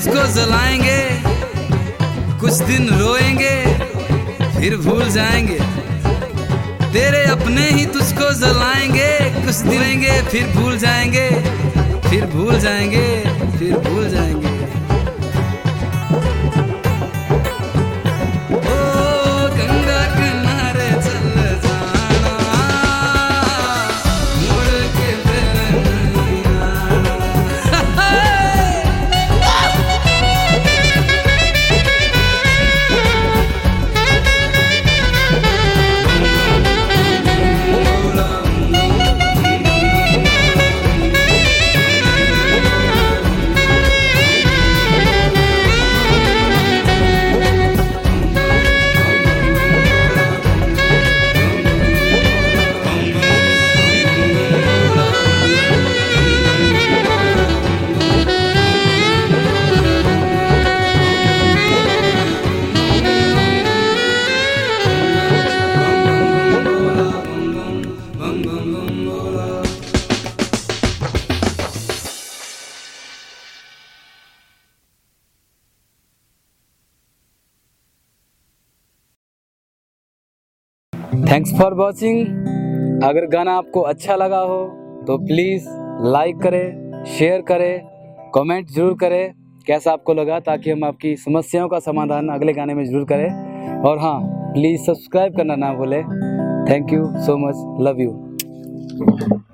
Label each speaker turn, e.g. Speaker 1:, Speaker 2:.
Speaker 1: तुझको जलाएंगे, कुछ दिन रोएंगे फिर भूल जाएंगे। तेरे अपने ही तुझको जलाएंगे, कुछ दिलेंगे फिर भूल जाएंगे, फिर भूल जाएंगे, फिर भूल जाएंगे। Thanks for watching. अगर गाना आपको अच्छा लगा हो तो प्लीज़ लाइक करें, शेयर करें, कमेंट ज़रूर करें कैसा आपको लगा, ताकि हम आपकी समस्याओं का समाधान अगले गाने में ज़रूर करें। और हाँ, प्लीज़ सब्सक्राइब करना ना भूलें। Thank you so much, love you.